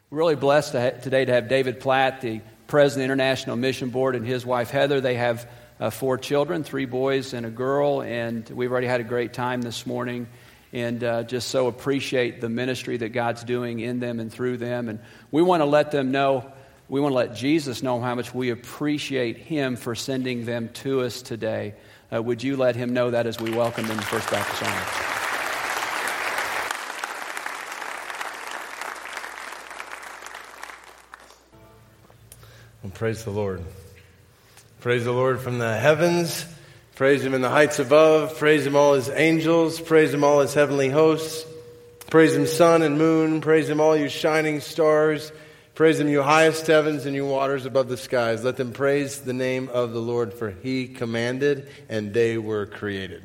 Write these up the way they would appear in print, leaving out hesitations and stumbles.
We're really blessed today to have David Platt, the president of the International Mission Board, and his wife Heather. They have 4 children, 3 boys and a girl, and we've already had a great time this morning, and just so appreciate the ministry that God's doing in them and through them. And we want to let them know, we want to let Jesus know how much we appreciate Him for sending them to us today. Would you let Him know that as we welcome them to First Baptist Army? Well, praise the Lord. Praise the Lord from the heavens. Praise Him in the heights above. Praise Him all His angels. Praise Him all His heavenly hosts. Praise Him sun and moon. Praise Him all you shining stars. Praise Him you highest heavens and you waters above the skies. Let them praise the name of the Lord, for He commanded and they were created.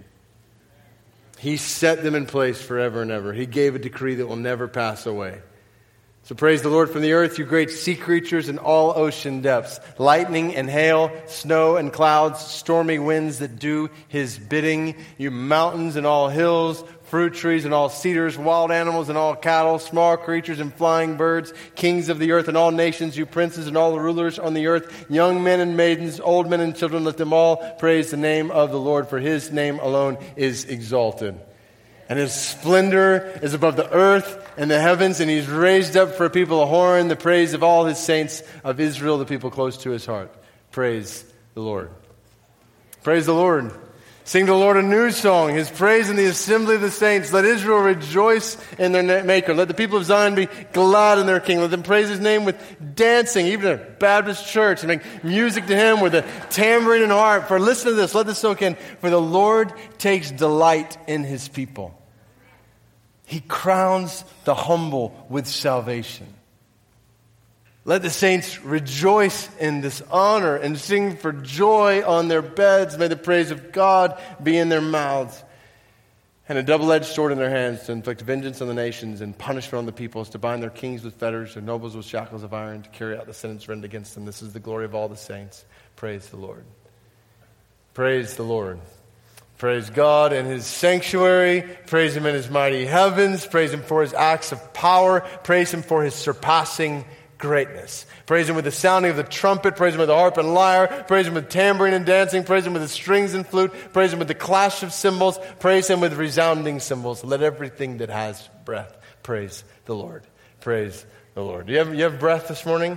He set them in place forever and ever. He gave a decree that will never pass away. So praise the Lord from the earth, you great sea creatures in all ocean depths, lightning and hail, snow and clouds, stormy winds that do His bidding, you mountains and all hills, fruit trees and all cedars, wild animals and all cattle, small creatures and flying birds, kings of the earth and all nations, you princes and all the rulers on the earth, young men and maidens, old men and children, let them all praise the name of the Lord, for His name alone is exalted. And His splendor is above the earth and the heavens, and He's raised up for a people a horn, the praise of all His saints of Israel, the people close to His heart. Praise the Lord. Praise the Lord. Sing to the Lord a new song, His praise in the assembly of the saints. Let Israel rejoice in their Maker. Let the people of Zion be glad in their King. Let them praise His name with dancing, even in a Baptist church, and make music to Him with a tambourine and harp. For listen to this, let this soak in. For the Lord takes delight in His people. He crowns the humble with salvation. Let the saints rejoice in this honor and sing for joy on their beds. May the praise of God be in their mouths, and a double-edged sword in their hands, to inflict vengeance on the nations and punishment on the peoples, to bind their kings with fetters, their nobles with shackles of iron, to carry out the sentence rendered against them. This is the glory of all the saints. Praise the Lord. Praise the Lord. Praise God in His sanctuary. Praise Him in His mighty heavens. Praise Him for His acts of power. Praise Him for His surpassing greatness. Praise Him with the sounding of the trumpet. Praise Him with the harp and lyre. Praise Him with tambourine and dancing. Praise Him with the strings and flute. Praise Him with the clash of cymbals. Praise Him with resounding cymbals. Let everything that has breath praise the Lord. Praise the Lord. You have breath this morning?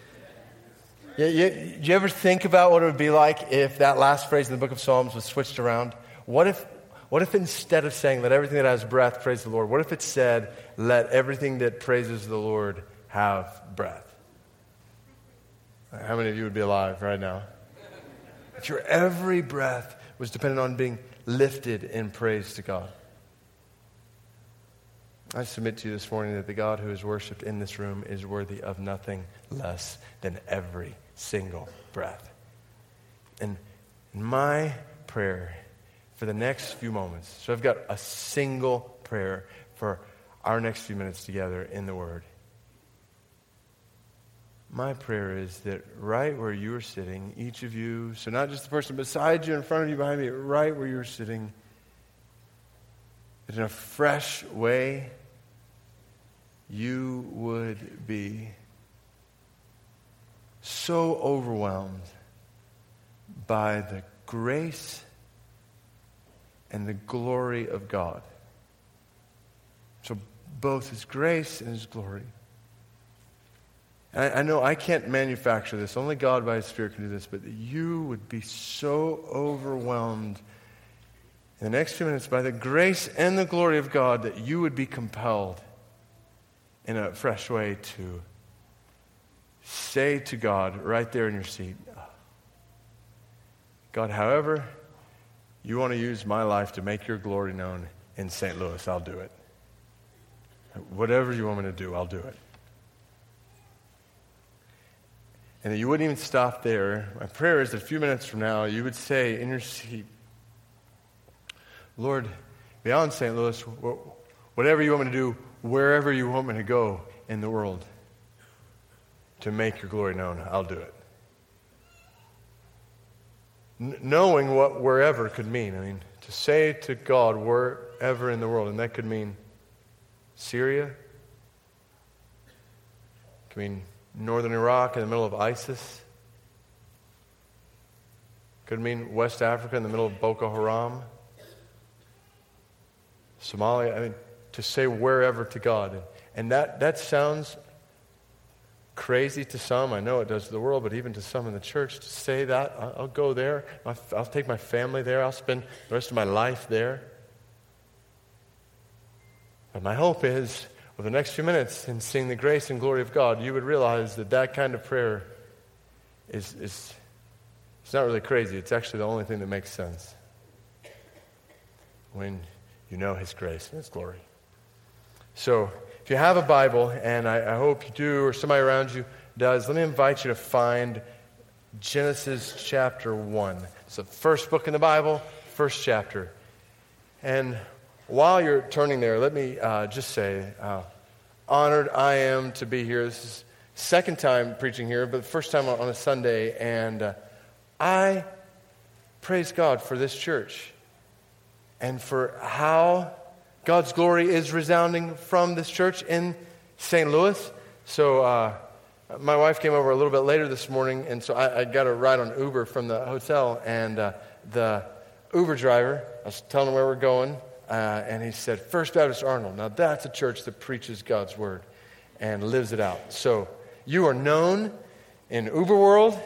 Do you ever think about what it would be like if that last phrase in the book of Psalms was switched around? What if instead of saying, let everything that has breath praise the Lord, what if it said, let everything that praises the Lord have breath? How many of you would be alive right now? If your every breath was dependent on being lifted in praise to God. I submit to you this morning that the God who is worshipped in this room is worthy of nothing less than every single breath. And my prayer for the next few moments, so I've got a single prayer for our next few minutes together in the Word. My prayer is that right where you are sitting, each of you, so not just the person beside you, in front of you, behind me, right where you're sitting, that in a fresh way, you would be so overwhelmed by the grace and the glory of God. So both His grace and His glory. I know I can't manufacture this. Only God by His Spirit can do this. But that you would be so overwhelmed in the next few minutes by the grace and the glory of God that you would be compelled in a fresh way to say to God right there in your seat, God, however you want to use my life to make your glory known in St. Louis, I'll do it. Whatever you want me to do, I'll do it. And that you wouldn't even stop there. My prayer is that a few minutes from now, you would say in your seat, Lord, beyond St. Louis, whatever you want me to do, wherever you want me to go in the world to make your glory known, I'll do it. Knowing what wherever could mean. I mean, to say to God wherever in the world, and that could mean Syria, Could mean northern Iraq in the middle of ISIS. Could mean West Africa in the middle of Boko Haram. Somalia, I mean, to say wherever to God. And that sounds crazy to some. I know it does to the world, but even to some in the church, to say that, I'll go there. I'll take my family there. I'll spend the rest of my life there. But my hope is, over the next few minutes, in seeing the grace and glory of God, you would realize that kind of prayer is it's not really crazy. It's actually the only thing that makes sense. When you know His grace and His glory. So, if you have a Bible, and I hope you do, or somebody around you does, let me invite you to find Genesis chapter 1. It's the first book in the Bible, first chapter. And while you're turning there, let me just say how honored I am to be here. This is the second time preaching here, but the first time on a Sunday, and I praise God for this church and for how God's glory is resounding from this church in St. Louis. So my wife came over a little bit later this morning, and so I got a ride on Uber from the hotel, and the Uber driver, I was telling him where we're going, and he said, First Baptist Arnold. Now that's a church that preaches God's word and lives it out. So you are known in Uber world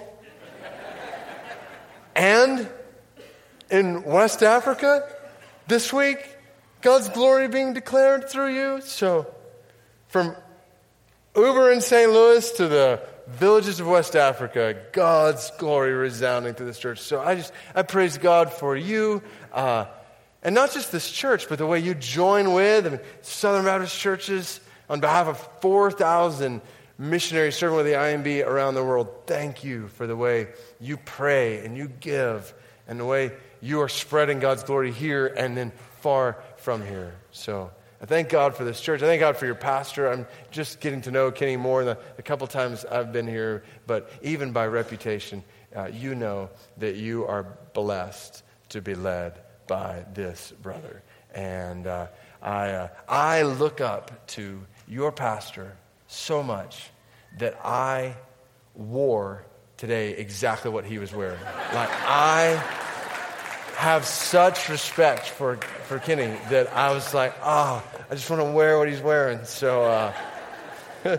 and in West Africa this week. God's glory being declared through you. So, from Uber in St. Louis to the villages of West Africa, God's glory resounding through this church. So I praise God for you, and not just this church, but the way you join with Southern Baptist churches on behalf of 4,000 missionaries serving with the IMB around the world. Thank you for the way you pray and you give, and the way you are spreading God's glory here and then far from here. So I thank God for this church. I thank God for your pastor. I'm just getting to know Kenny more the couple times I've been here, but even by reputation, you know that you are blessed to be led by this brother. And I look up to your pastor so much that I wore today exactly what he was wearing. Like, I have such respect for Kenny that I was like, I just want to wear what he's wearing. So we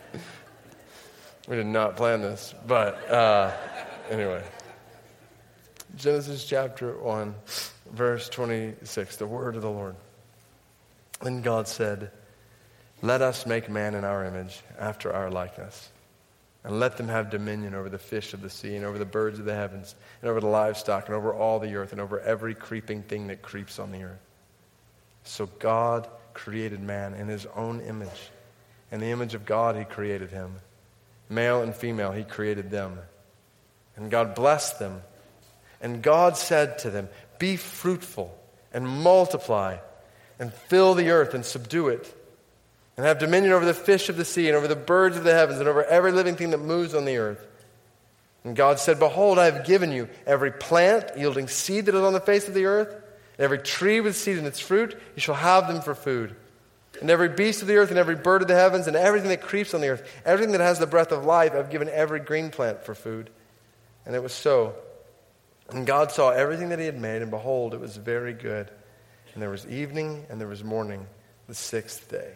did not plan this, but anyway. Genesis chapter 1, verse 26, the word of the Lord. Then God said, Let us make man in our image, after our likeness. And let them have dominion over the fish of the sea, and over the birds of the heavens, and over the livestock, and over all the earth, and over every creeping thing that creeps on the earth. So God created man in His own image. In the image of God He created him. Male and female He created them. And God blessed them. And God said to them, Be fruitful, and multiply, and fill the earth, and subdue it. And have dominion over the fish of the sea, and over the birds of the heavens, and over every living thing that moves on the earth. And God said, Behold, I have given you every plant yielding seed that is on the face of the earth, and every tree with seed in its fruit, you shall have them for food. And every beast of the earth, and every bird of the heavens, and everything that creeps on the earth, everything that has the breath of life, I've given every green plant for food. And it was so. And God saw everything that He had made, and behold, it was very good. And there was evening, and there was morning, the sixth day.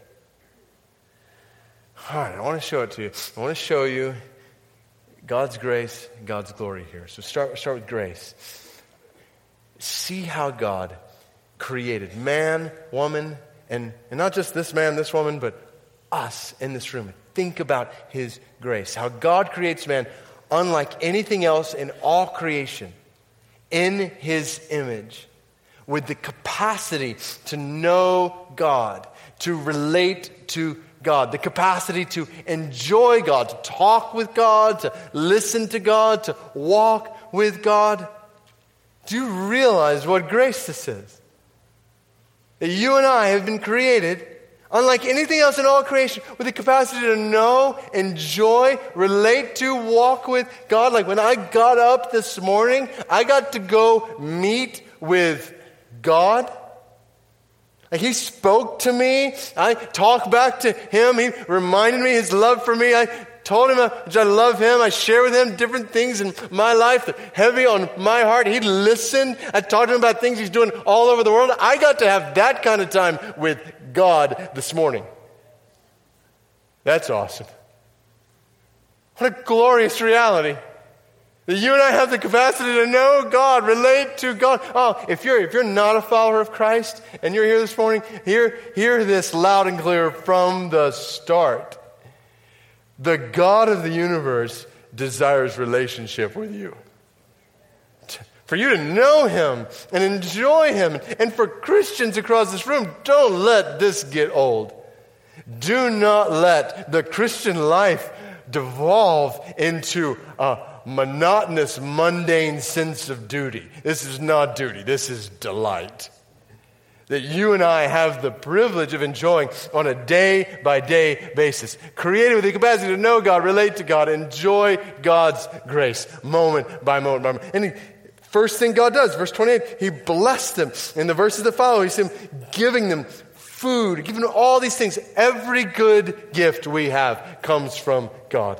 All right, I want to show it to you. I want to show you God's grace, God's glory here. So start with grace. See how God created man, woman, and not just this man, this woman, but us in this room. Think about His grace. How God creates man unlike anything else in all creation, in His image, with the capacity to know God, to relate to God, the capacity to enjoy God, to talk with God, to listen to God, to walk with God. Do you realize what grace this is? That you and I have been created, unlike anything else in all creation, with the capacity to know, enjoy, relate to, walk with God. Like when I got up this morning, I got to go meet with God. Like he spoke to me. I talked back to him. He reminded me his love for me. I told him that I love him. I share with him different things in my life that are heavy on my heart. He listened. I talked to him about things he's doing all over the world. I got to have that kind of time with God this morning. That's awesome. What a glorious reality. That you and I have the capacity to know God, relate to God. Oh, if you're not a follower of Christ and you're here this morning, hear this loud and clear from the start. The God of the universe desires relationship with you. For you to know him and enjoy him. And for Christians across this room, don't let this get old. Do not let the Christian life devolve into a monotonous, mundane sense of duty. This is not duty. This is delight. That you and I have the privilege of enjoying on a day-by-day basis. Created with the capacity to know God, relate to God, enjoy God's grace, moment by moment by moment. And the first thing God does, verse 28, he blessed them. In the verses that follow, he's giving them food, giving them all these things. Every good gift we have comes from God.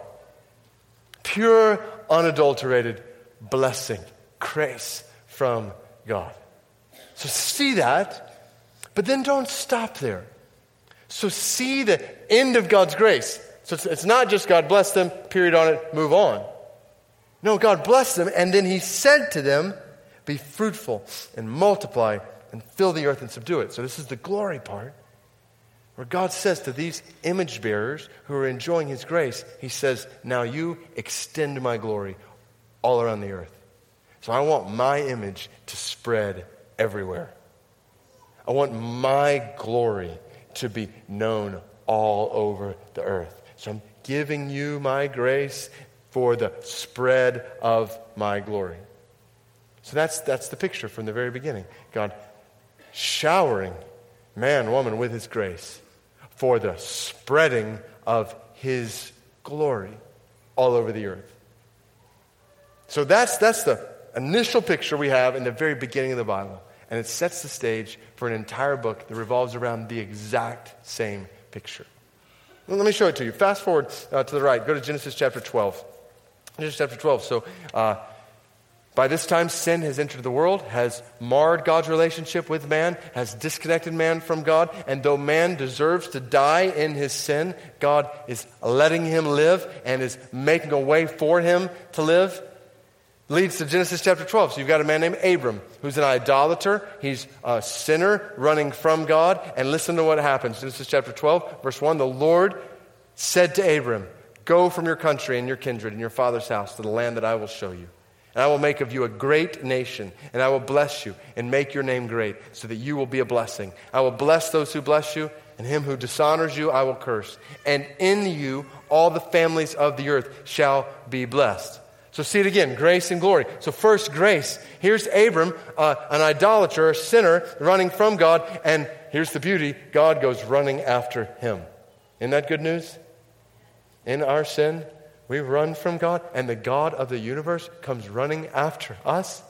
Pure, unadulterated blessing, grace from God. So see that. But then don't stop there. So see the end of God's grace. So it's not just God blessed them, period on it, move on. No, God blessed them, and then he said to them, be fruitful and multiply and fill the earth and subdue it. So this is the glory part, where God says to these image bearers who are enjoying his grace, he says, now you extend my glory all around the earth. So I want my image to spread everywhere. I want my glory to be known all over the earth. So I'm giving you my grace for the spread of my glory. So that's the picture from the very beginning. God showering man, woman with his grace for the spreading of his glory all over the earth. So that's the initial picture we have in the very beginning of the Bible. And it sets the stage for an entire book that revolves around the exact same picture. Well, let me show it to you. Fast forward to the right. Go to Genesis chapter 12. Genesis chapter 12. So by this time, sin has entered the world, has marred God's relationship with man, has disconnected man from God. And though man deserves to die in his sin, God is letting him live and is making a way for him to live. Leads to Genesis chapter 12. So you've got a man named Abram who's an idolater. He's a sinner running from God. And listen to what happens. Genesis chapter 12, verse 1. The Lord said to Abram, go from your country and your kindred and your father's house to the land that I will show you. And I will make of you a great nation, and I will bless you and make your name great so that you will be a blessing. I will bless those who bless you, and him who dishonors you I will curse. And in you all the families of the earth shall be blessed. So see it again, grace and glory. So first, grace. Here's Abram, an idolater, a sinner, running from God. And here's the beauty, God goes running after him. Isn't that good news? In our sin, we run from God, and the God of the universe comes running after us,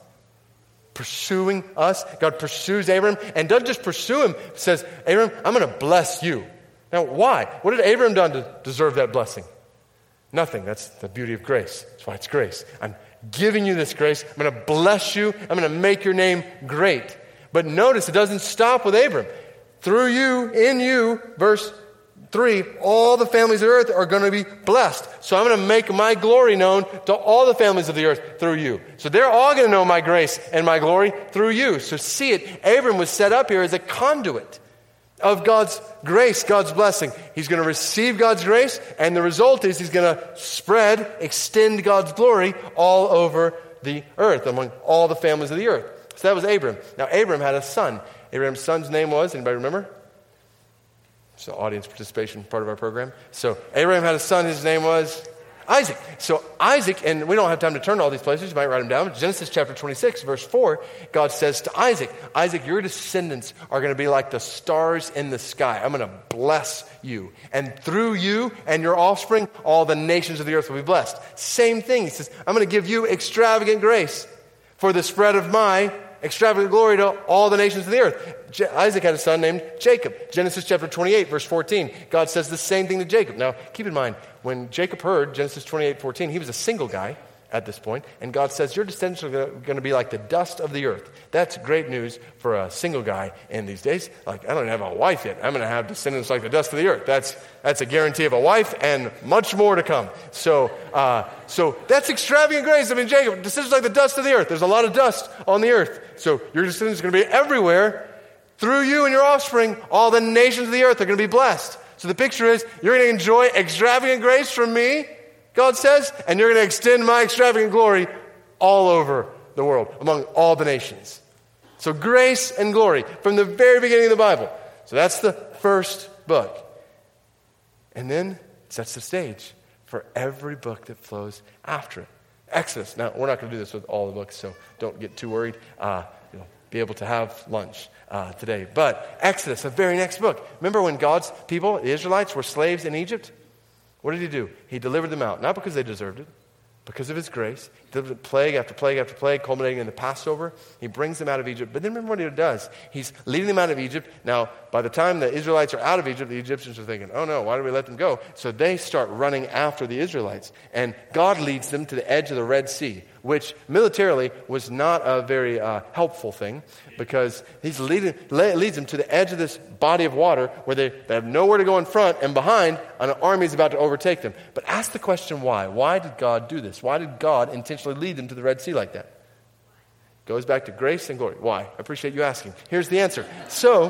pursuing us. God pursues Abram, and doesn't just pursue him, says, Abram, I'm going to bless you. Now, why? What did Abram done to deserve that blessing? Nothing. That's the beauty of grace. That's why it's grace. I'm giving you this grace. I'm going to bless you. I'm going to make your name great. But notice it doesn't stop with Abram. Through you, in you, verse 3, all the families of the earth are going to be blessed. So I'm going to make my glory known to all the families of the earth through you. So they're all going to know my grace and my glory through you. So see it. Abram was set up here as a conduit of God's grace, God's blessing. He's going to receive God's grace, and the result is he's going to spread, extend God's glory all over the earth, among all the families of the earth. So that was Abram. Now, Abram had a son. Abram's son's name was, anybody remember? It's the audience participation part of our program. So Abraham had a son, his name was Isaac. So Isaac, and we don't have time to turn to all these places, you might write them down. Genesis chapter 26, verse 4, God says to Isaac, Isaac, your descendants are going to be like the stars in the sky. I'm going to bless you. And through you and your offspring, all the nations of the earth will be blessed. Same thing. He says, I'm going to give you extravagant grace for the spread of my extravagant glory to all the nations of the earth. Isaac had a son named Jacob. Genesis chapter 28, verse 14. God says the same thing to Jacob. Now, keep in mind, when Jacob heard Genesis 28:14, he was a single guy at this point, and God says, your descendants are going to be like the dust of the earth. That's great news for a single guy in these days. Like, I don't have a wife yet. I'm going to have descendants like the dust of the earth. That's a guarantee of a wife and much more to come. So that's extravagant grace. I mean, Jacob, descendants like the dust of the earth. There's a lot of dust on the earth. So your descendants are going to be everywhere. Through you and your offspring, all the nations of the earth are going to be blessed. So the picture is, you're going to enjoy extravagant grace from me, God says, and you're going to extend my extravagant glory all over the world, among all the nations. So grace and glory from the very beginning of the Bible. So that's the first book. And then it sets the stage for every book that flows after it. Exodus. Now, we're not going to do this with all the books, so don't get too worried. You'll be able to have lunch today. But Exodus, the very next book. Remember when God's people, the Israelites, were slaves in Egypt? What did he do? He delivered them out, not because they deserved it, because of his grace. He delivered plague after plague after plague, culminating in the Passover. He brings them out of Egypt. But then remember what he does. He's leading them out of Egypt. Now, by the time the Israelites are out of Egypt, the Egyptians are thinking, oh no, why did we let them go? So they start running after the Israelites. And God leads them to the edge of the Red Sea, which militarily was not a very helpful thing, because he leads them to the edge of this body of water where they have nowhere to go in front, and behind, an army is about to overtake them. But ask the question why. Why did God do this? Why did God intentionally lead them to the Red Sea like that? Goes back to grace and glory. Why? I appreciate you asking. Here's the answer. So,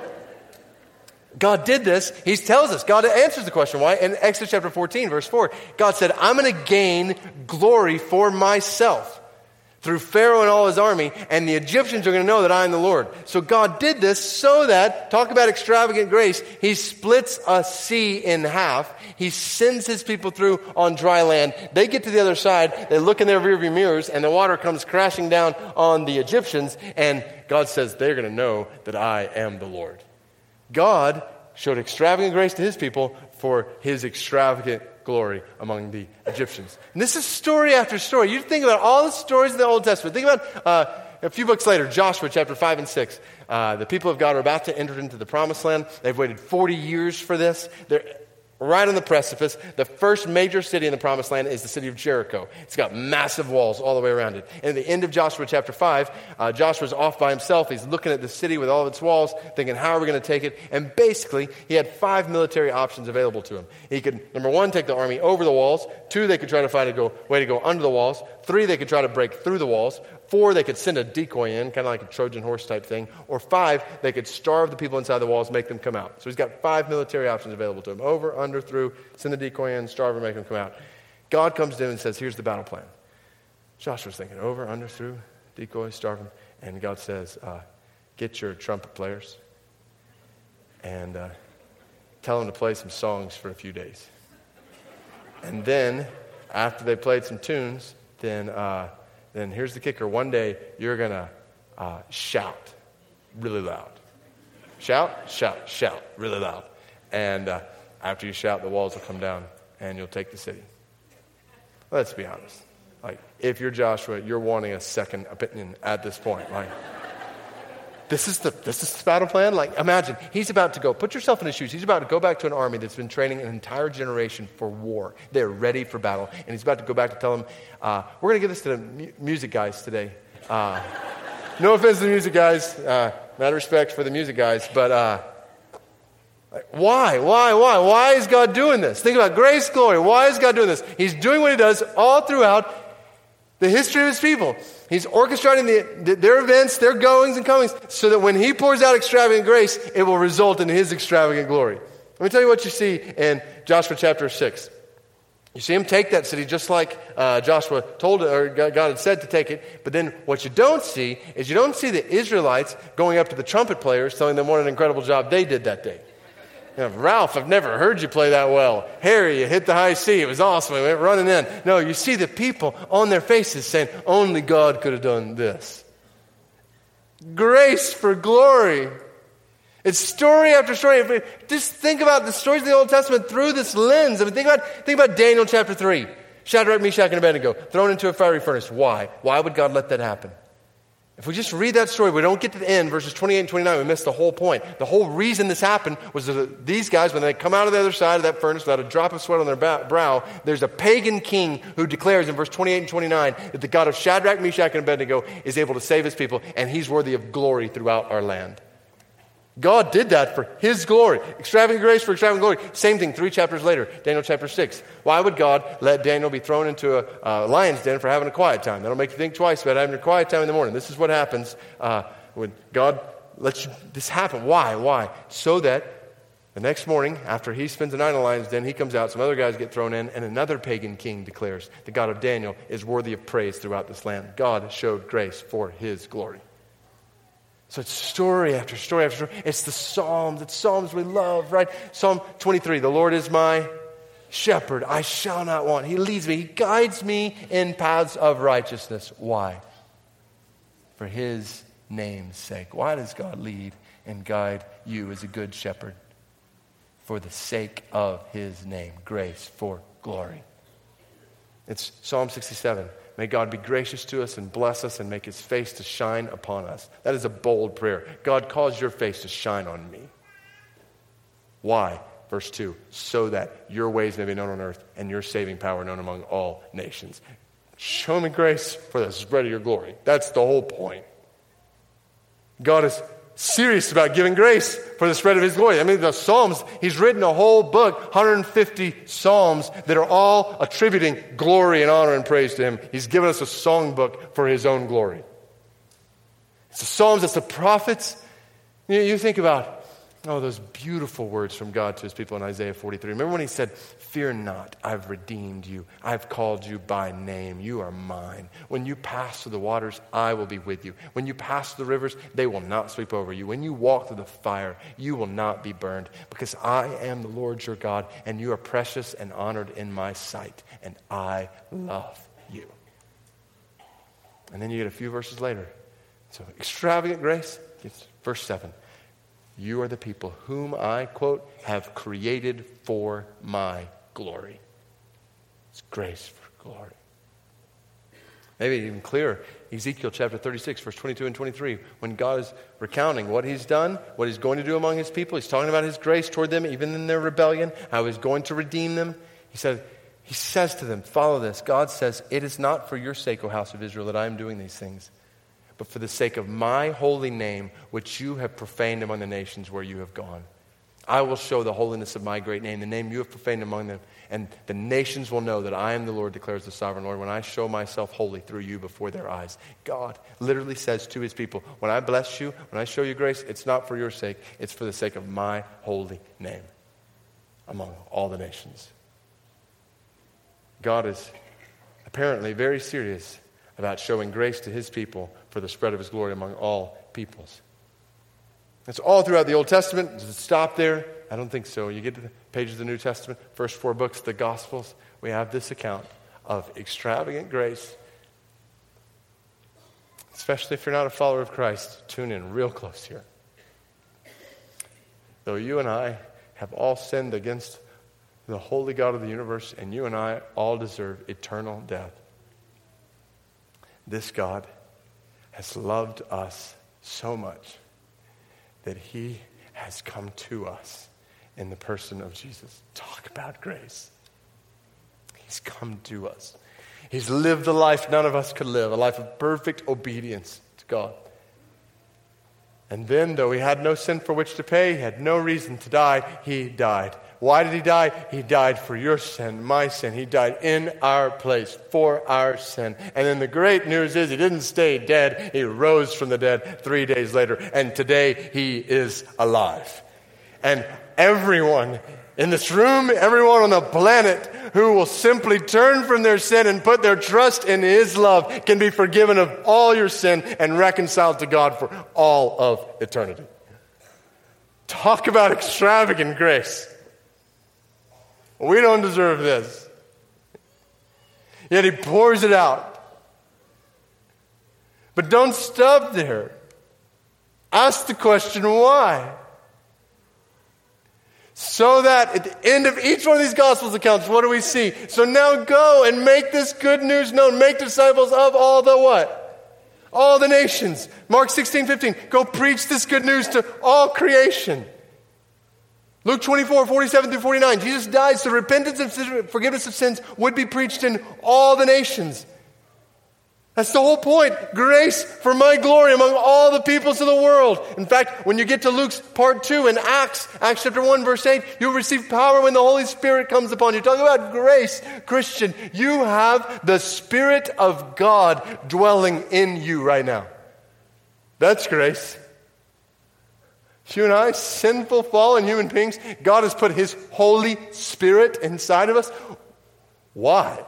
God did this. He tells us. God answers the question why. In Exodus chapter 14, verse 4, God said, I'm going to gain glory for myself through Pharaoh and all his army, and the Egyptians are going to know that I am the Lord. So God did this so that, talk about extravagant grace, he splits a sea in half. He sends his people through on dry land. They get to the other side, they look in their rearview mirrors, and the water comes crashing down on the Egyptians, and God says they're going to know that I am the Lord. God showed extravagant grace to his people for his extravagant glory among the Egyptians. And this is story after story. You think about all the stories of the Old Testament. Think about a few books later, Joshua chapter 5 and 6. The people of God are about to enter into the promised land. They've waited 40 years for this. They're right on the precipice. The first major city in the promised land is the city of Jericho. It's got massive walls all the way around it. And at the end of Joshua chapter 5, Joshua's off by himself. He's looking at the city with all of its walls, thinking, how are we going to take it? And basically, he had 5 military options available to him. He could, number 1, take the army over the walls. 2, they could try to find a way to go under the walls. 3, they could try to break through the walls. 4, they could send a decoy in, kind of like a Trojan horse type thing. Or 5, they could starve the people inside the walls, make them come out. So he's got 5 military options available to him. Over, under, through, send the decoy in, starve and make them come out. God comes in and says, here's the battle plan. Joshua's thinking, over, under, through, decoy, starve them. And God says, get your trumpet players and tell them to play some songs for a few days. And then, after they played some tunes, then here's the kicker. One day, you're going to shout really loud. Shout, shout, shout really loud. And after you shout, the walls will come down and you'll take the city. Let's be honest. Like, if you're Joshua, you're wanting a second opinion at this point. Like, this is the battle plan? Like, imagine, he's about to go, put yourself in his shoes. He's about to go back to an army that's been training an entire generation for war. They're ready for battle. And he's about to go back to tell them, we're going to give this to the music guys today. No offense to the music guys. Not respect for the music guys. But why? Why is God doing this? Think about grace, glory. Why is God doing this? He's doing what he does all throughout the history of his people. He's orchestrating their events, their goings and comings, so that when he pours out extravagant grace, it will result in his extravagant glory. Let me tell you what you see in Joshua chapter 6. You see him take that city just like Joshua told it, or God had said to take it. But then what you don't see is you don't see the Israelites going up to the trumpet players telling them what an incredible job they did that day. You know, Ralph, I've never heard you play that well. Harry, you hit the high C. It was awesome. We went running in. No, you see the people on their faces saying, only God could have done this. Grace for glory. It's story after story. Just think about the stories of the Old Testament through this lens. I mean, think about Daniel chapter 3. Shadrach, Meshach, and Abednego thrown into a fiery furnace. Why? Why would God let that happen? If we just read that story, we don't get to the end, verses 28 and 29, we miss the whole point. The whole reason this happened was that these guys, when they come out of the other side of that furnace without a drop of sweat on their brow, there's a pagan king who declares in verse 28 and 29 that the God of Shadrach, Meshach, and Abednego is able to save his people, and he's worthy of glory throughout our land. God did that for his glory. Extravagant grace for extravagant glory. Same thing 3 chapters later, Daniel chapter 6. Why would God let Daniel be thrown into a lion's den for having a quiet time? That'll make you think twice about having a quiet time in the morning. This is what happens when God lets this happen. Why? So that the next morning, after he spends the night in the lion's den, he comes out, some other guys get thrown in, and another pagan king declares the God of Daniel is worthy of praise throughout this land. God showed grace for his glory. So it's story after story after story. It's the Psalms. It's Psalms we love, right? Psalm 23, the Lord is my shepherd. I shall not want. He leads me. He guides me in paths of righteousness. Why? For his name's sake. Why does God lead and guide you as a good shepherd? For the sake of his name. Grace for glory. It's Psalm 67. May God be gracious to us and bless us and make his face to shine upon us. That is a bold prayer. God, cause your face to shine on me. Why? Verse 2, so that your ways may be known on earth and your saving power known among all nations. Show me grace for the spread of your glory. That's the whole point. God is serious about giving grace for the spread of his glory. I mean, the Psalms, he's written a whole book, 150 Psalms that are all attributing glory and honor and praise to him. He's given us a songbook for his own glory. It's the Psalms, it's the prophets. You think about, those beautiful words from God to his people in Isaiah 43. Remember when he said, fear not, I've redeemed you. I've called you by name. You are mine. When you pass through the waters, I will be with you. When you pass through the rivers, they will not sweep over you. When you walk through the fire, you will not be burned. Because I am the Lord your God, and you are precious and honored in my sight, and I love you. And then you get a few verses later. So extravagant grace, it's verse 7. You are the people whom I, quote, have created for my glory. It's grace for glory. Maybe even clearer, Ezekiel chapter 36, verse 22 and 23, when God is recounting what he's done, what he's going to do among his people. He's talking about his grace toward them, even in their rebellion, how he's going to redeem them. He says to them, follow this. God says, it is not for your sake, O house of Israel, that I am doing these things, but for the sake of my holy name, which you have profaned among the nations where you have gone. I will show the holiness of my great name, the name you have profaned among them, and the nations will know that I am the Lord, declares the sovereign Lord, when I show myself holy through you before their eyes. God literally says to his people, when I bless you, when I show you grace, it's not for your sake, it's for the sake of my holy name among all the nations. God is apparently very serious about showing grace to his people for the spread of his glory among all peoples. It's all throughout the Old Testament. Does it stop there? I don't think so. You get to the pages of the New Testament, first 4 books, the Gospels, we have this account of extravagant grace. Especially if you're not a follower of Christ, tune in real close here. Though you and I have all sinned against the holy God of the universe, and you and I all deserve eternal death, this God has loved us so much that he has come to us in the person of Jesus. Talk about grace. He's come to us. He's lived the life none of us could live, a life of perfect obedience to God. And then, though he had no sin for which to pay, he had no reason to die, he died. Why did he die? He died for your sin, my sin. He died in our place for our sin. And then the great news is he didn't stay dead. He rose from the dead 3 days later. And today he is alive. And everyone in this room, everyone on the planet who will simply turn from their sin and put their trust in his love can be forgiven of all your sin and reconciled to God for all of eternity. Talk about extravagant grace. We don't deserve this. Yet he pours it out. But don't stop there. Ask the question, why? So that at the end of each one of these Gospels accounts, what do we see? So now go and make this good news known. Make disciples of all the what? All the nations. Mark 16:15. Go preach this good news to all creation. Luke 24:47-49. Jesus died so repentance and forgiveness of sins would be preached in all the nations. That's the whole point. Grace for my glory among all the peoples of the world. In fact, when you get to Luke's part 2 in Acts chapter 1, verse 8, you'll receive power when the Holy Spirit comes upon you. Talking about grace, Christian, you have the Spirit of God dwelling in you right now. That's grace. You and I, sinful, fallen human beings, God has put His Holy Spirit inside of us. Why?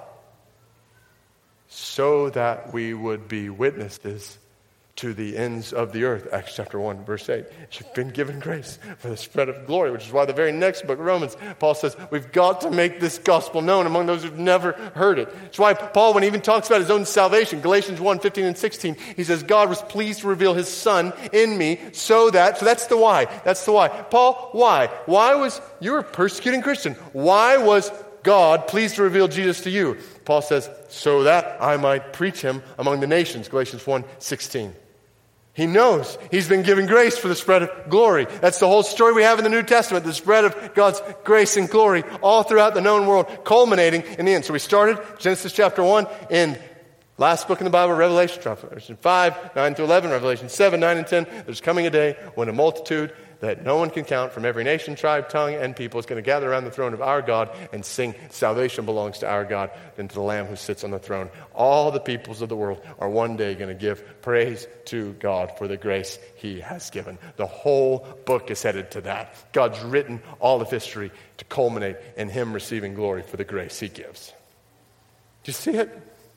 So that we would be witnesses to the ends of the earth. Acts chapter 1, verse 8. You've been given grace for the spread of glory, which is why the very next book, Romans, Paul says, we've got to make this gospel known among those who've never heard it. That's why Paul, when he even talks about his own salvation, Galatians 1:15 and 16, he says, God was pleased to reveal His Son in me so that's the why. That's the why. Paul, why? You were a persecuting Christian. Why was God pleased to reveal Jesus to you? Paul says, so that I might preach Him among the nations, Galatians 1:16. He knows he's been given grace for the spread of glory. That's the whole story we have in the New Testament, the spread of God's grace and glory all throughout the known world, culminating in the end. So we started Genesis chapter 1 in last book in the Bible, Revelation 5, 9 to 11, Revelation 7, 9 and 10. There's coming a day when a multitude that no one can count from every nation, tribe, tongue, and people is going to gather around the throne of our God and sing, salvation belongs to our God and to the Lamb who sits on the throne. All the peoples of the world are one day going to give praise to God for the grace He has given. The whole book is headed to that. God's written all of history to culminate in Him receiving glory for the grace He gives. Do you see it?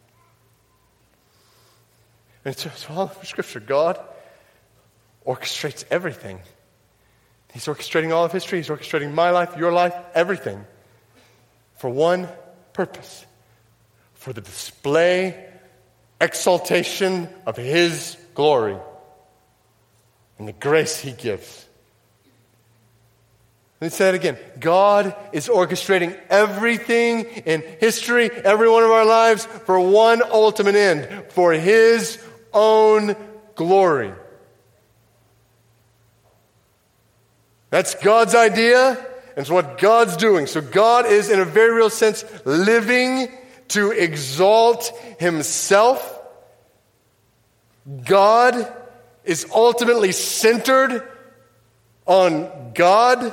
And it's all over Scripture. God orchestrates everything. He's orchestrating all of history. He's orchestrating my life, your life, everything. For one purpose. For the display, exaltation of His glory. And the grace He gives. Let me say it again. God is orchestrating everything in history, every one of our lives, for one ultimate end. For His own glory. That's God's idea, and it's what God's doing. So God is, in a very real sense, living to exalt Himself. God is ultimately centered on God.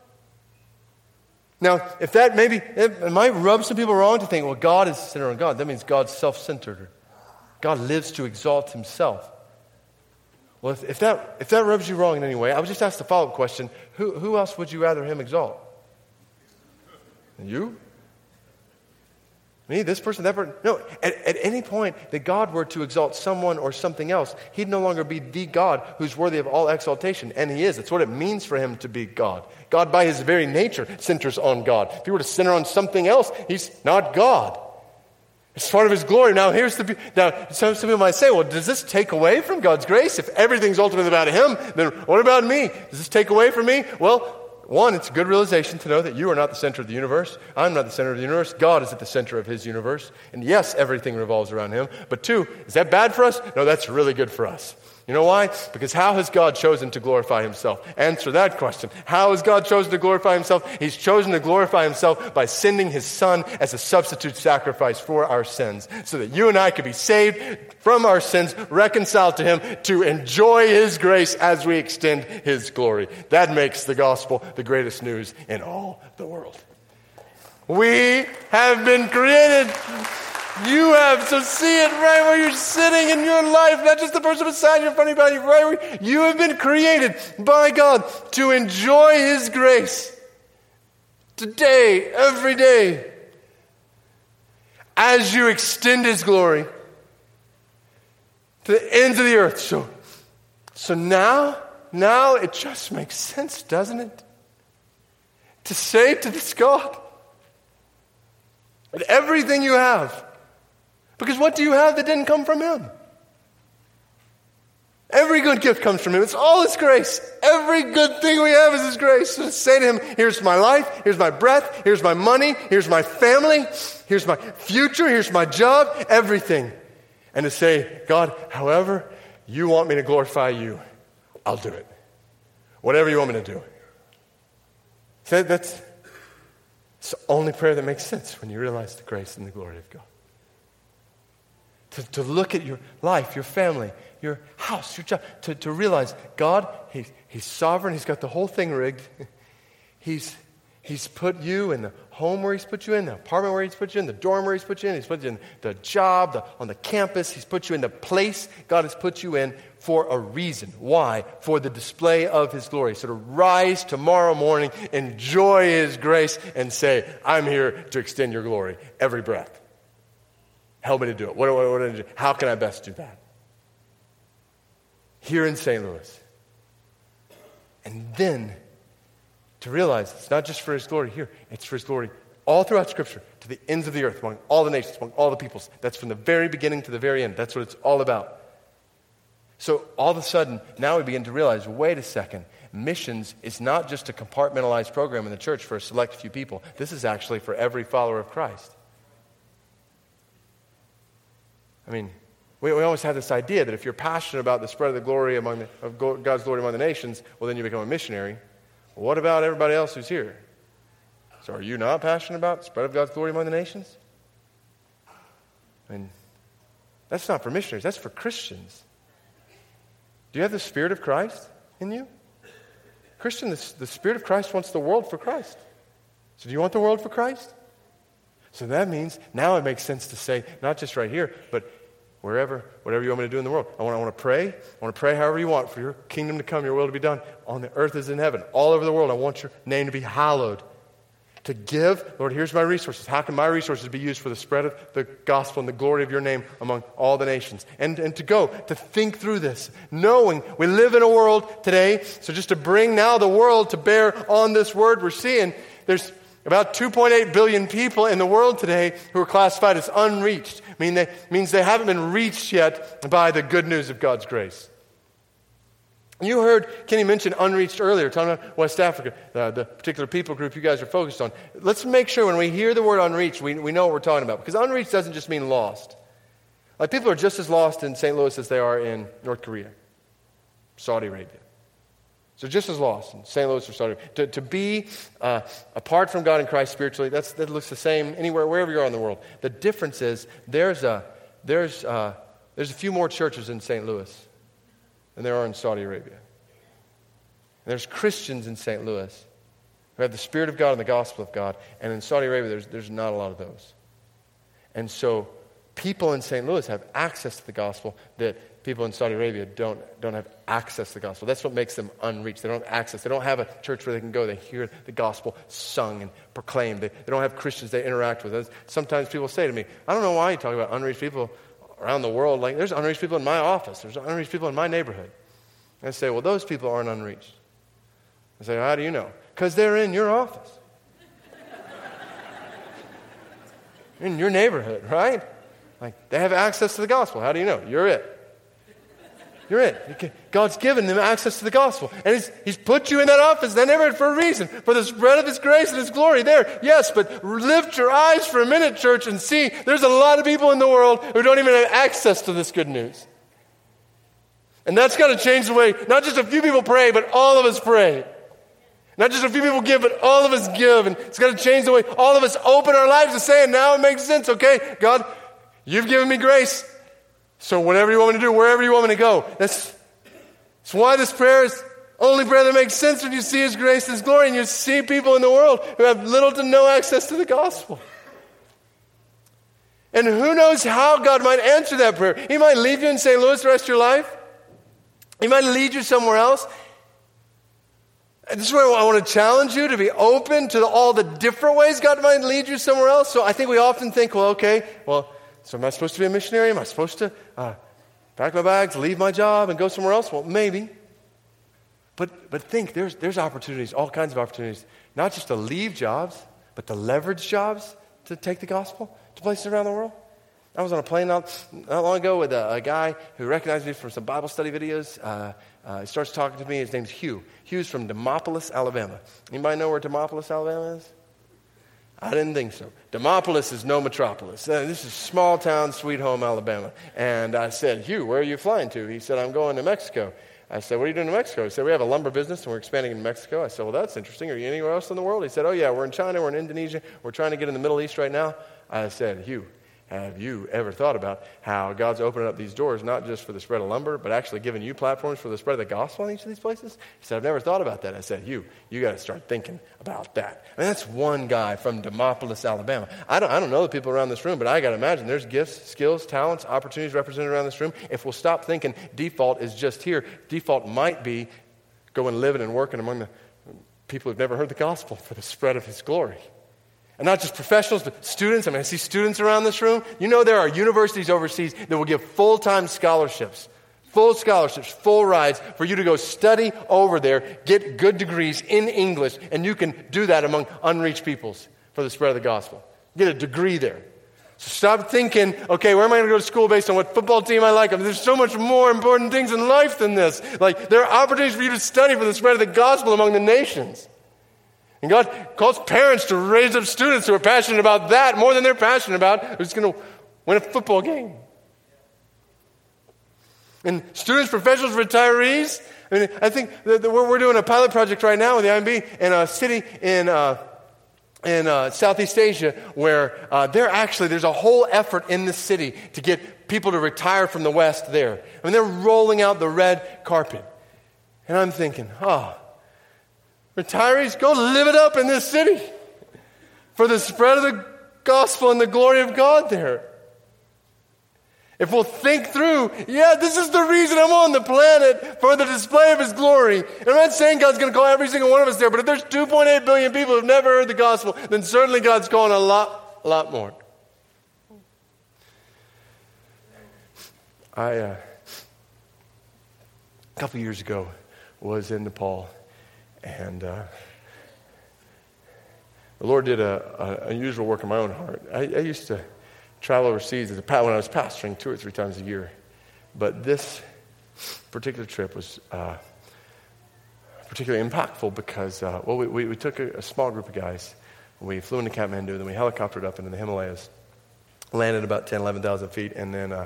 Now, it might rub some people wrong to think, well, God is centered on God. That means God's self-centered. God lives to exalt Himself. Well, if that rubs you wrong in any way, I would just ask the follow-up question, who else would you rather Him exalt? You? Me? This person? That person? No, at any point that God were to exalt someone or something else, He'd no longer be the God who's worthy of all exaltation, and He is. It's what it means for Him to be God. God, by His very nature, centers on God. If He were to center on something else, He's not God. It's part of His glory. Now, some people might say, well, does this take away from God's grace? If everything's ultimately about Him, then what about me? Does this take away from me? Well, one, it's a good realization to know that you are not the center of the universe. I'm not the center of the universe. God is at the center of His universe. And yes, everything revolves around Him. But two, is that bad for us? No, that's really good for us. You know why? Because how has God chosen to glorify Himself? Answer that question. How has God chosen to glorify Himself? He's chosen to glorify Himself by sending His Son as a substitute sacrifice for our sins, so that you and I could be saved from our sins, reconciled to Him, to enjoy His grace as we extend His glory. That makes the gospel the greatest news in all the world. We have been created. You have, so see it right where you're sitting in your life, not just the person beside you, in front of you, right where you have been created by God to enjoy His grace today, every day, as you extend His glory to the ends of the earth. So now it just makes sense, doesn't it? To say to this God that everything you have, because what do you have that didn't come from Him? Every good gift comes from Him. It's all His grace. Every good thing we have is His grace. So to say to Him, here's my life, here's my breath, here's my money, here's my family, here's my future, here's my job, everything. and to say, God, however you want me to glorify you, I'll do it. Whatever you want me to do. So that's the only prayer that makes sense when you realize the grace and the glory of God. To look at your life, your family, your house, your job, to realize God, He's sovereign. He's got the whole thing rigged. He's put you in the home where He's put you in, the apartment where He's put you in, the dorm where He's put you in. He's put you in the job, on the campus. He's put you in the place God has put you in for a reason. Why? For the display of His glory. So to rise tomorrow morning, enjoy His grace, and say, I'm here to extend your glory every breath. Help me to do it. What do I do? How can I best do that? Here in St. Louis. And then to realize it's not just for His glory here, it's for His glory all throughout Scripture, to the ends of the earth, among all the nations, among all the peoples. That's from the very beginning to the very end. That's what it's all about. So all of a sudden, now we begin to realize, wait a second, missions is not just a compartmentalized program in the church for a select few people. This is actually for every follower of Christ. I mean, we always have this idea that if you're passionate about the spread of the glory of God's glory among the nations, well, then you become a missionary. Well, what about everybody else who's here? So are you not passionate about the spread of God's glory among the nations? I mean, that's not for missionaries. That's for Christians. Do you have the Spirit of Christ in you? Christian, the Spirit of Christ wants the world for Christ. So do you want the world for Christ? So that means now it makes sense to say, not just right here, but wherever, whatever you want me to do in the world. I want to pray. I want to pray however you want for your kingdom to come, your will to be done on the earth as in heaven. All over the world, I want your name to be hallowed. To give, Lord, here's my resources. How can my resources be used for the spread of the gospel and the glory of your name among all the nations? And to think through this, knowing we live in a world today, so just to bring now the world to bear on this word, we're seeing there's about 2.8 billion people in the world today who are classified as unreached. Means they haven't been reached yet by the good news of God's grace. You heard Kenny mention unreached earlier, talking about West Africa, the particular people group you guys are focused on. Let's make sure when we hear the word unreached, we know what we're talking about. Because unreached doesn't just mean lost. Like people are just as lost in St. Louis as they are in North Korea, Saudi Arabia. So just as lost in St. Louis or Saudi Arabia. To be apart from God in Christ spiritually, that looks the same anywhere, wherever you are in the world. The difference is there's a few more churches in St. Louis than there are in Saudi Arabia. And there's Christians in St. Louis who have the Spirit of God and the gospel of God. And in Saudi Arabia, there's not a lot of those. And so people in St. Louis have access to the gospel that people in Saudi Arabia don't have access to the gospel. That's what makes them unreached. They don't have access. They don't have a church where they can go. They hear the gospel sung and proclaimed. They don't have Christians they interact with. Sometimes people say to me, I don't know why you talk about unreached people around the world. Like, there's unreached people in my office. There's unreached people in my neighborhood. And I say, well, those people aren't unreached. I say, how do you know? Because they're in your office. In your neighborhood, right? Like, they have access to the gospel. How do you know? You're it. You're it. God's given them access to the gospel. And He's put you in that office, that neighborhood, for a reason. For the spread of His grace and His glory there. Yes, but lift your eyes for a minute, church, and see there's a lot of people in the world who don't even have access to this good news. And that's got to change the way, not just a few people pray, but all of us pray. Not just a few people give, but all of us give. And it's got to change the way all of us open our lives to say, and now it makes sense. Okay, God, you've given me grace. So whatever you want me to do, wherever you want me to go. That's why this prayer is only prayer that makes sense when you see His grace and His glory and you see people in the world who have little to no access to the gospel. And who knows how God might answer that prayer. He might leave you in St. Louis the rest of your life. He might lead you somewhere else. And this is where I want to challenge you to be open to all the different ways God might lead you somewhere else. So I think we often think, so am I supposed to be a missionary? Am I supposed to pack my bags, leave my job, and go somewhere else? Well, maybe. But think, there's opportunities, all kinds of opportunities, not just to leave jobs, but to leverage jobs to take the gospel to places around the world. I was on a plane not long ago with a guy who recognized me from some Bible study videos. He starts talking to me. His name's Hugh. Hugh's from Demopolis, Alabama. Anybody know where Demopolis, Alabama is? I didn't think so. Demopolis is no metropolis. This is small town, sweet home, Alabama. And I said, Hugh, where are you flying to? He said, I'm going to Mexico. I said, what are you doing in Mexico? He said, we have a lumber business and we're expanding in Mexico. I said, well, that's interesting. Are you anywhere else in the world? He said, oh, yeah, we're in China, we're in Indonesia. We're trying to get in the Middle East right now. I said, Hugh, have you ever thought about how God's opening up these doors, not just for the spread of lumber, but actually giving you platforms for the spread of the gospel in each of these places? He said, I've never thought about that. I said, you got to start thinking about that. I mean, that's one guy from Demopolis, Alabama. I don't know the people around this room, but I got to imagine there's gifts, skills, talents, opportunities represented around this room. If we'll stop thinking default is just here, default might be going living and working among the people who've never heard the gospel for the spread of his glory. And not just professionals, but students. I mean, I see students around this room. You know there are universities overseas that will give full-time scholarships, full rides for you to go study over there, get good degrees in English, and you can do that among unreached peoples for the spread of the gospel. Get a degree there. So stop thinking, okay, where am I going to go to school based on what football team I like? I mean, there's so much more important things in life than this. Like, there are opportunities for you to study for the spread of the gospel among the nations. And God calls parents to raise up students who are passionate about that more than they're passionate about who's going to win a football game. And students, professionals, retirees. I mean, I think that we're doing a pilot project right now with the IMB in a city in Southeast Asia where there's a whole effort in the city to get people to retire from the West there. I mean, they're rolling out the red carpet. And I'm thinking, retirees, go live it up in this city for the spread of the gospel and the glory of God there. If we'll think through, this is the reason I'm on the planet, for the display of His glory. And I'm not saying God's going to call every single one of us there, but if there's 2.8 billion people who've never heard the gospel, then certainly God's calling a lot more. A couple years ago was in Nepal. And the Lord did an unusual work in my own heart. I used to travel overseas when I was pastoring 2 or 3 times a year. But this particular trip was particularly impactful because, we took a small group of guys. We flew into Kathmandu, then we helicoptered up into the Himalayas, landed about 10,000, 11,000 feet, and then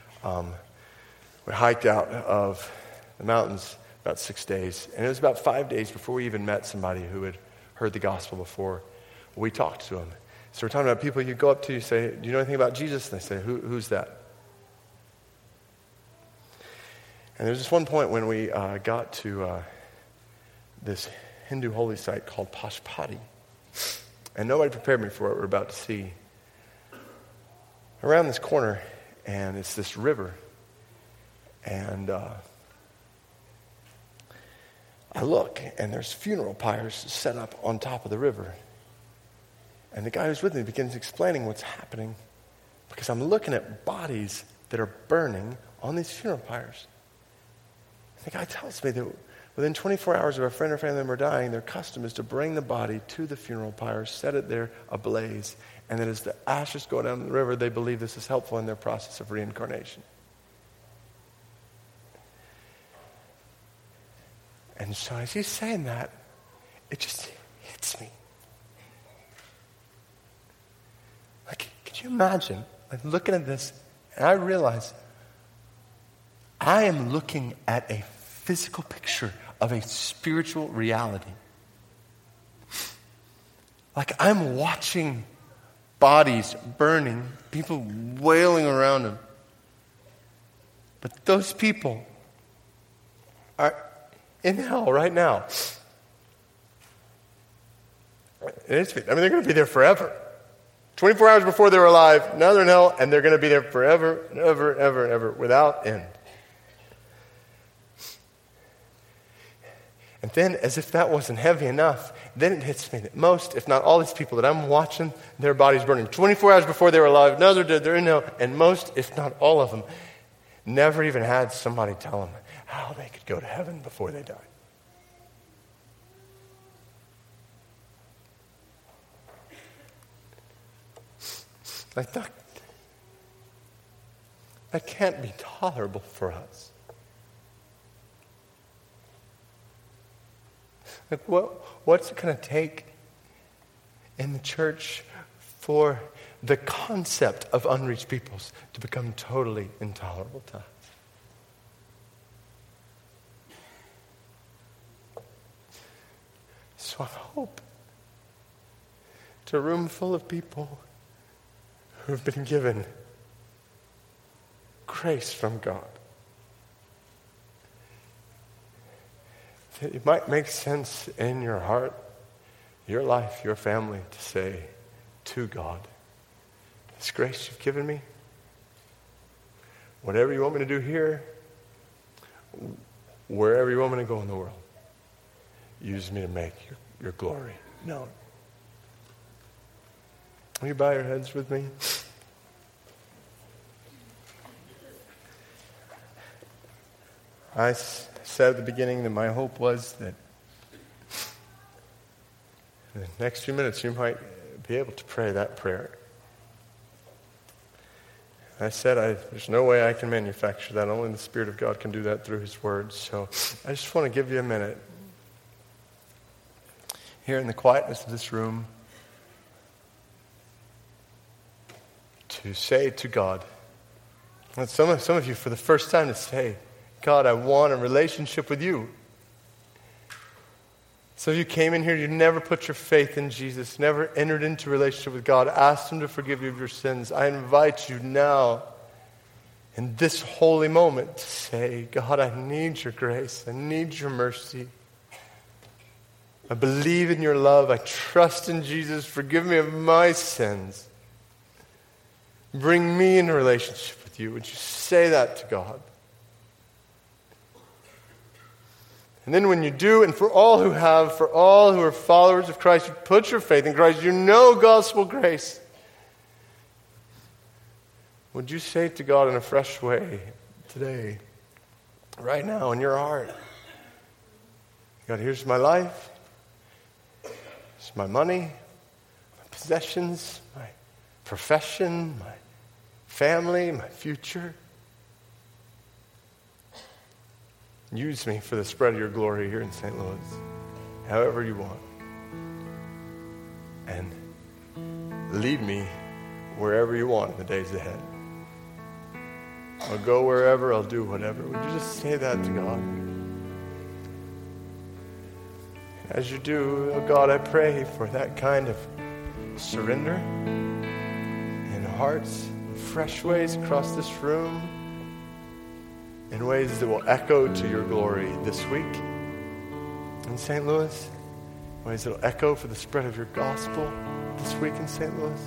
we hiked out of the mountains about 6 days. And it was about 5 days before we even met somebody who had heard the gospel before. We talked to them. So we're talking about people you go up to, you say, do you know anything about Jesus? And they say, who's that? And there's this one point when we got to this Hindu holy site called Pashupati. And nobody prepared me for what we're about to see. Around this corner, and it's this river. And I look, and there's funeral pyres set up on top of the river. And the guy who's with me begins explaining what's happening because I'm looking at bodies that are burning on these funeral pyres. The guy tells me that within 24 hours of a friend or family member dying, their custom is to bring the body to the funeral pyre, set it there ablaze, and then as the ashes go down the river, they believe this is helpful in their process of reincarnation. And so as he's saying that, it just hits me. Like, could you imagine, like, looking at this, and I realize I am looking at a physical picture of a spiritual reality. Like, I'm watching bodies burning, people wailing around them. But those people are in hell right now. They're going to be there forever. 24 hours before they were alive, now they're in hell, and they're going to be there forever, and ever, and ever, and ever, without end. And then, as if that wasn't heavy enough, then it hits me that most, if not all these people that I'm watching, their bodies burning 24 hours before they were alive, now they're dead, they're in hell, and most, if not all of them, never even had somebody tell them how they could go to heaven before they died. Like that can't be tolerable for us. Like what's it going to take in the church for the concept of unreached peoples to become totally intolerable to us. So I hope to a room full of people who have been given grace from God, that it might make sense in your heart, your life, your family, to say to God, this grace you've given me, whatever you want me to do here, wherever you want me to go in the world, use me to make your glory known. Will you bow your heads with me? I said at the beginning that my hope was that in the next few minutes you might be able to pray that prayer. I said there's no way I can manufacture that. Only the Spirit of God can do that through His Word. So I just want to give you a minute here in the quietness of this room to say to God, and some of you for the first time to say, God, I want a relationship with you. So you came in here, you never put your faith in Jesus, never entered into a relationship with God, asked Him to forgive you of your sins. I invite you now, in this holy moment, to say, God, I need your grace. I need your mercy. I believe in your love. I trust in Jesus. Forgive me of my sins. Bring me in a relationship with you. Would you say that to God? And then when you do, and for all who are followers of Christ, you put your faith in Christ, you know gospel grace. Would you say to God in a fresh way today, right now in your heart, God, here's my life, here's my money, my possessions, my profession, my family, my future. Use me for the spread of your glory here in St. Louis, however you want. And lead me wherever you want in the days ahead. I'll go wherever, I'll do whatever. Would you just say that to God? As you do, oh God, I pray for that kind of surrender in hearts, fresh ways across this room, in ways that will echo to your glory this week in St. Louis, ways that will echo for the spread of your gospel this week in St. Louis.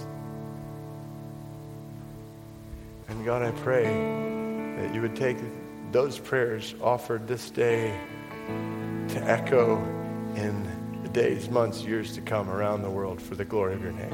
And God, I pray that you would take those prayers offered this day to echo in the days, months, years to come around the world for the glory of your name.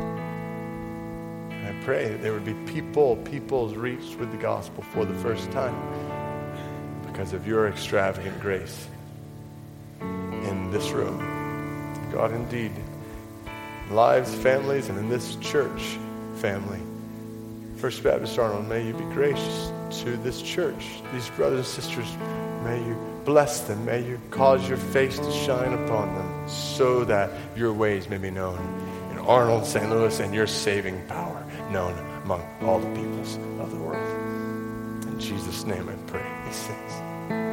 And I pray that there would be peoples reached with the gospel for the first time because of your extravagant grace in this room. God, indeed, lives, families, and in this church family, First Baptist Arnold, may you be gracious to this church, these brothers and sisters. May you bless them. May you cause your face to shine upon them so that your ways may be known in Arnold, St. Louis, and your saving power known among all the peoples of the world. In Jesus' name I pray these things.